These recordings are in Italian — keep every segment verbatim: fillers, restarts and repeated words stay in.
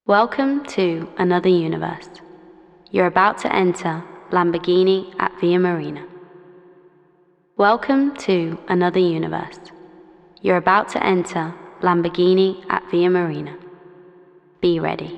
Welcome to another universe. You're about to enter Lamborghini at Via Marina. Welcome to another universe. You're about to enter Lamborghini at Via Marina. Be ready.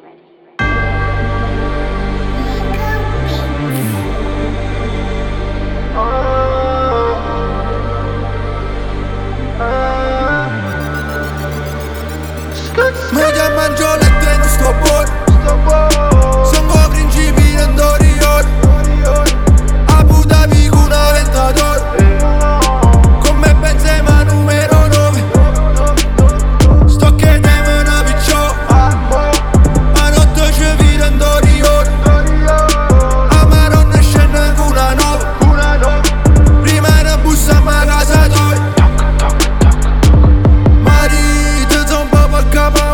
Media mangio lettere non sto buono. Sono principi non dorior. Abu Dhabi con una Aventador. Come Benzema numero nove. Sto che temo una picciò. Ma notte ci vide in dorior. Amaro ne scende con una nove. Prima era bussa ma casa tua. Marito sono un po' per capo.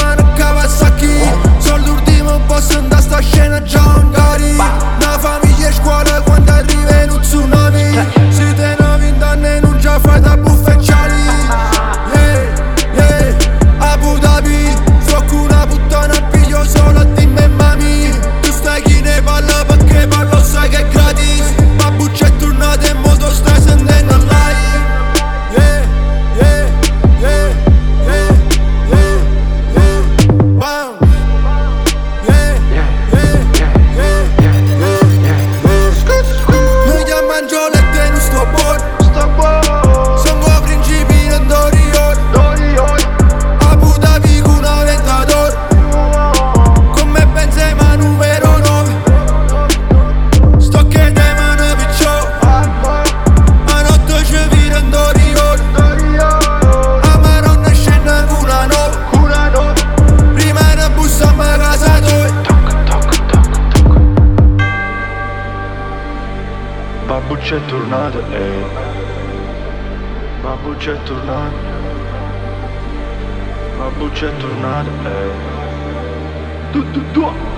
Sono l'ultimo boss in sta scena già magari. La famiglia e scuola quando arriva in un tsunami. Se te ne vent'anni e non già fai da buffeggiali. Yeah, yeah, Abu Dhabi. So con una puttana piglio solo a dimmi e mami. Tu stai chi ne parla perché parlo sai che è gratis. Ma buccia è tornata e moto stai sentendo live. Yeah, yeah, yeah, yeah, yeah, yeah. Wow. Babbo c'è tornato, eh. Babbo c'è tornato. Babbo c'è tornato, eh. Tu, tu, tu.